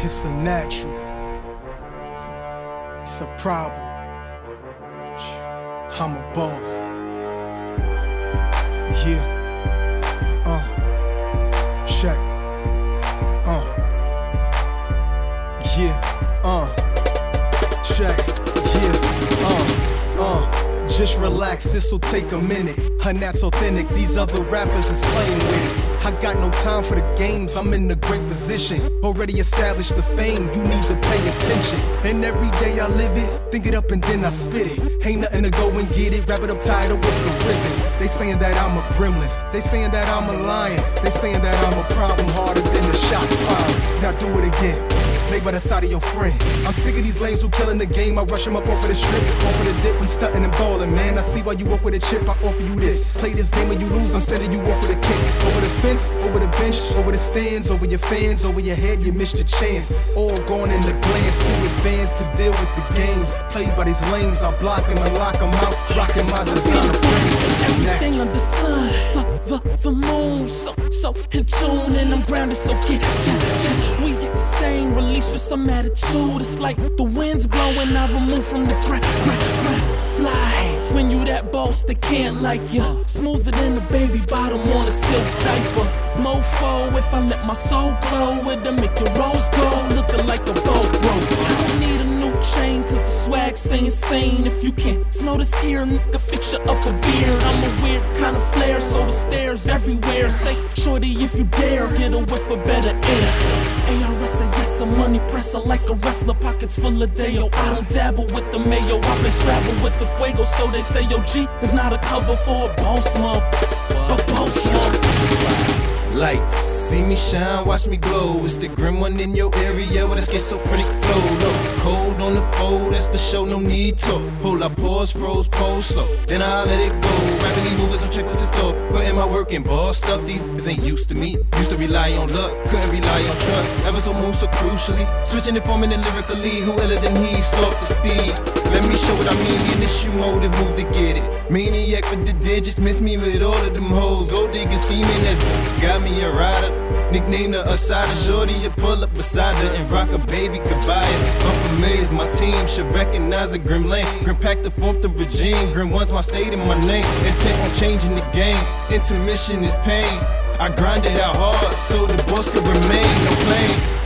It's a natural. It's a problem. I'm a boss. Yeah. Check. Yeah. Check. Yeah. Just relax, this'll take a minute. And that's authentic, these other rappers is playing with it. I got no time for the games, I'm in a great position. Already established the fame, you need to pay attention. And every day I live it, think it up and then I spit it. Ain't nothing to go and get it, wrap it up tight up with the ribbon. They saying that I'm a gremlin, they saying that I'm a lion. They saying that I'm a problem harder than the shots fired. Now do it again. Lay by the side of your friend. I'm sick of these lames who killing the game. I rush them up off of the strip, off of the dip. We stunting and ballin', man. I see why you walk with a chip. I offer you this. Play this game when you lose. I'm sending you off with a kick. Over the fence, over the bench, over the stands, over your fans, over your head. You missed your chance. All going in the glance. Too advanced to deal with the games. Played by these lames. I block them and lock them out. Rocking my designer frames. Everything under the sun, the moon, so in tune, and I'm grounded, so get we insane, release with some attitude. It's like the wind's blowing, I remove from the ground, fly. When you that boss, they can't like you. Smoother than a baby bottom on a silk diaper. Mofo, if I let my soul glow, it'll make your rose gold, looking like a boat rope. I don't need a new chain, cause the swag say insane. If you can't smell this here, nigga, fix you up a beard. I'm a weird kind of flair, so the stairs everywhere. Say, shorty, if you dare, get a whiff of better air. ARS say yes, a money presser like a wrestler, pockets full of Deo. I don't dabble with the mayo, I've been scrabble with the fuego. So they say, yo, G is not a cover for a boss month, a boss month. Lights, see me shine, watch me glow. It's the grim one in your area with a schizophrenic flow. Look, cold on the fold, that's for sure, no need to. Hold up, pause, froze, pose slow, then I let it go. Rapidly moving, so check what's in store. Putting my work in, bossed up, these niggas ain't used to me. Used to rely on luck, couldn't rely on trust. Ever so move so crucially, switching and forming it lyrically. Who iller than he, slow up the speed. Let me show what I mean, the initial motive, move to get it. Maniac for the digits, miss me with all of them hoes. Gold digging, scheming, that's got me a rider. Nickname the Asada, shorty, you pull up beside her and rock a baby, could buy it. Unfamiliar is my team, should recognize a grim lane. Grim pack to form the regime, grim one's my state and my name. Intent on changing the game, intermission is pain. I grind it out hard so the boss could remain, no plane.